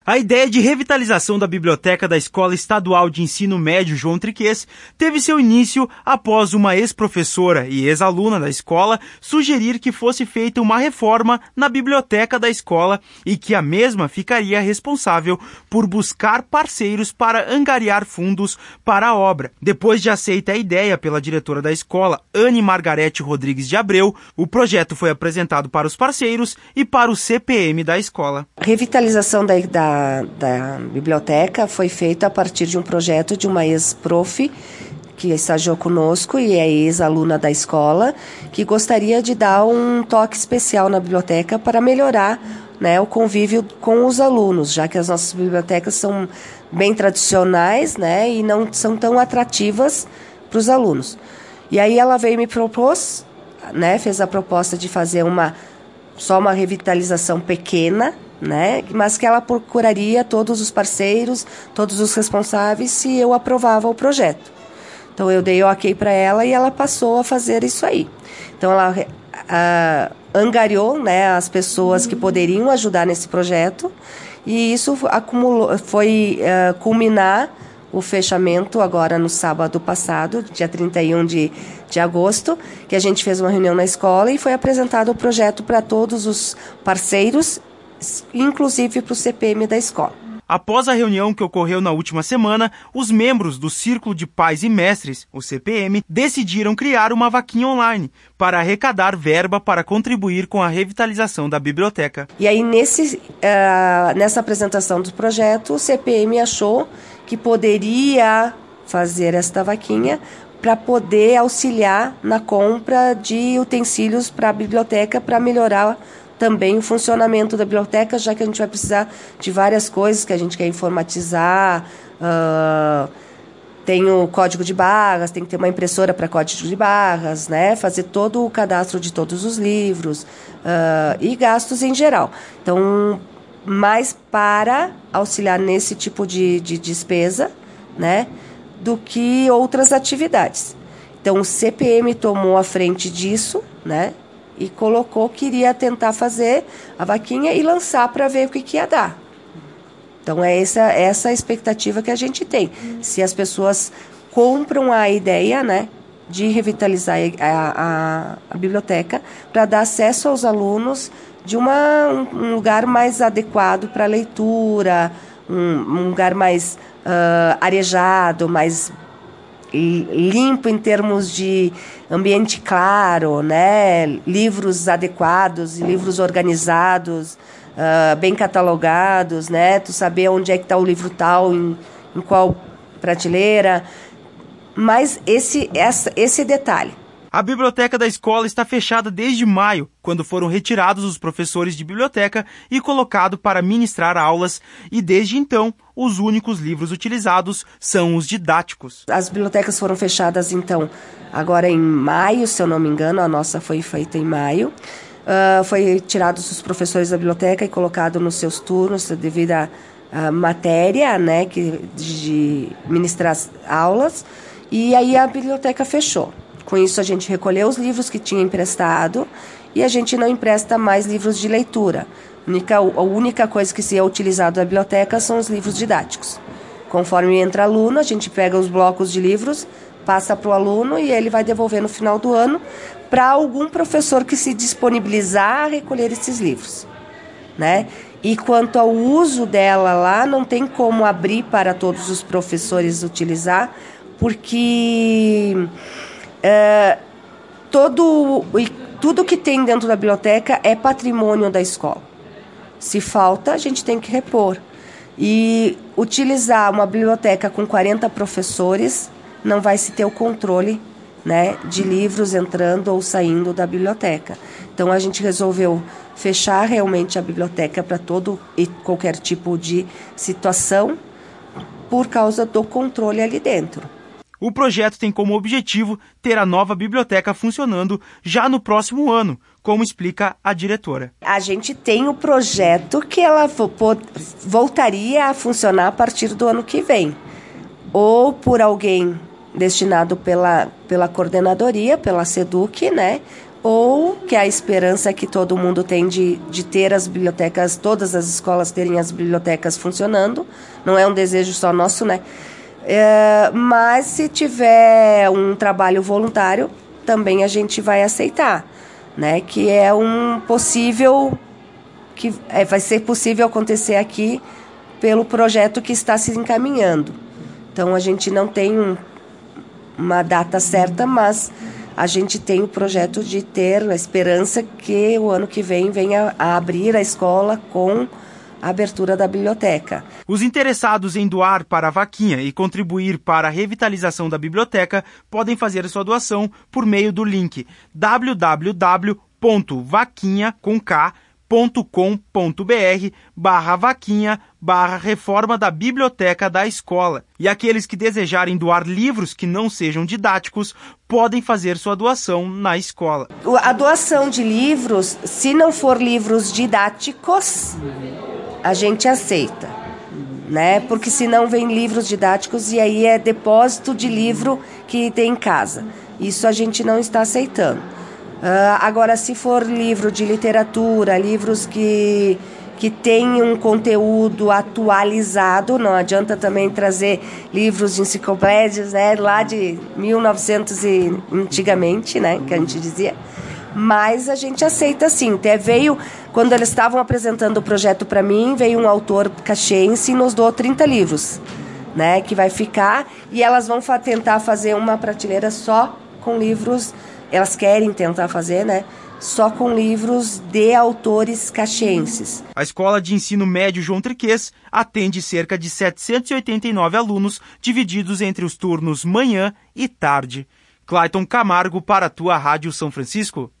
A ideia de revitalização da biblioteca da Escola Estadual de Ensino Médio João Triquês teve seu início após uma ex-professora e ex-aluna da escola sugerir que fosse feita uma reforma na biblioteca da escola e que a mesma ficaria responsável por buscar parceiros para angariar fundos para a obra. Depois de aceita a ideia pela diretora da escola, Anne Margarete Rodrigues de Abreu, o projeto foi apresentado para os parceiros e para o CPM da escola. A revitalização da biblioteca foi feita a partir de um projeto de uma ex-prof que estagiou conosco e é ex-aluna da escola, que gostaria de dar um toque especial na biblioteca para melhorar, né, o convívio com os alunos, já que as nossas bibliotecas são bem tradicionais, né, e não são tão atrativas para os alunos. E aí ela veio e me propôs, né, fez a proposta de fazer só uma revitalização pequena, né, mas que ela procuraria todos os parceiros, todos os responsáveis, se eu aprovava o projeto. Então eu dei o ok para ela e ela passou a fazer isso aí. Então ela angariou, né, as pessoas que poderiam ajudar nesse projeto e isso foi culminar o fechamento agora no sábado passado, dia 31 de agosto, que a gente fez uma reunião na escola e foi apresentado o projeto para todos os parceiros, inclusive para o CPM da escola. Após a reunião que ocorreu na última semana, os membros do Círculo de Pais e Mestres, o CPM, decidiram criar uma vaquinha online para arrecadar verba para contribuir com a revitalização da biblioteca. E aí, nessa apresentação do projeto, o CPM achou que poderia fazer esta vaquinha para poder auxiliar na compra de utensílios para a biblioteca para melhorar também o funcionamento da biblioteca, já que a gente vai precisar de várias coisas que a gente quer informatizar, tem o código de barras, tem que ter uma impressora para código de barras, né? Fazer todo o cadastro de todos os livros e gastos em geral. Então, mais para auxiliar nesse tipo de despesa, né, do que outras atividades. Então, o CPM tomou a frente disso, né? E queria tentar fazer a vaquinha e lançar para ver o que ia dar. Então, é essa a expectativa que a gente tem. Se as pessoas compram a ideia, né, de revitalizar a biblioteca para dar acesso aos alunos de um lugar mais adequado para a leitura, um lugar mais arejado, mais limpo em termos de ambiente claro, né? Livros adequados, livros organizados, bem catalogados, né? Tu saber onde é que está o livro tal, em qual prateleira. Mas esse detalhe. A biblioteca da escola está fechada desde maio, quando foram retirados os professores de biblioteca e colocado para ministrar aulas, e desde então, os únicos livros utilizados são os didáticos. As bibliotecas foram fechadas, então, agora em maio, se eu não me engano, a nossa foi feita em maio. Foi tirados os professores da biblioteca e colocado nos seus turnos devido à matéria, né, de ministrar aulas, e aí a biblioteca fechou. Com isso, a gente recolheu os livros que tinha emprestado e a gente não empresta mais livros de leitura. A única coisa que se é utilizado na biblioteca são os livros didáticos. Conforme entra aluno, a gente pega os blocos de livros, passa para o aluno e ele vai devolver no final do ano para algum professor que se disponibilizar a recolher esses livros, né? E quanto ao uso dela lá, não tem como abrir para todos os professores utilizar, porque tudo que tem dentro da biblioteca é patrimônio da escola. Se falta, a gente tem que repor. E utilizar uma biblioteca com 40 professores, não vai se ter o controle, né, de livros entrando ou saindo da biblioteca. Então, a gente resolveu fechar realmente a biblioteca para todo e qualquer tipo de situação por causa do controle ali dentro. O projeto tem como objetivo ter a nova biblioteca funcionando já no próximo ano, como explica a diretora. A gente tem o projeto que ela voltaria a funcionar a partir do ano que vem, ou por alguém destinado pela coordenadoria, pela SEDUC, né, ou que a esperança que todo mundo tem de ter as bibliotecas, todas as escolas terem as bibliotecas funcionando, não é um desejo só nosso, né? Mas se tiver um trabalho voluntário, também a gente vai aceitar, né? Que é um possível, que vai ser possível acontecer aqui pelo projeto que está se encaminhando. Então a gente não tem uma data certa, mas a gente tem o projeto de ter a esperança que o ano que vem venha a abrir a escola com a abertura da biblioteca. Os interessados em doar para a vaquinha e contribuir para a revitalização da biblioteca podem fazer sua doação por meio do link www.vaquinha.com.br/vaquinha/reforma da biblioteca da escola. E aqueles que desejarem doar livros que não sejam didáticos podem fazer sua doação na escola. A doação de livros, se não for livros didáticos, a gente aceita, né? Porque senão vem livros didáticos e aí é depósito de livro que tem em casa. Isso a gente não está aceitando. Agora, se for livro de literatura, livros que tem um conteúdo atualizado, não adianta também trazer livros de enciclopédias, né, lá de 1900 e antigamente, né, que a gente dizia, mas a gente aceita sim. Até veio, quando eles estavam apresentando o projeto para mim, veio um autor caxiense e nos doou 30 livros, né, que vai ficar, e elas vão tentar fazer uma prateleira só com livros, elas querem tentar fazer, né, só com livros de autores caxienses. A Escola de Ensino Médio João Triquês atende cerca de 789 alunos, divididos entre os turnos manhã e tarde. Clayton Camargo para a tua Rádio São Francisco.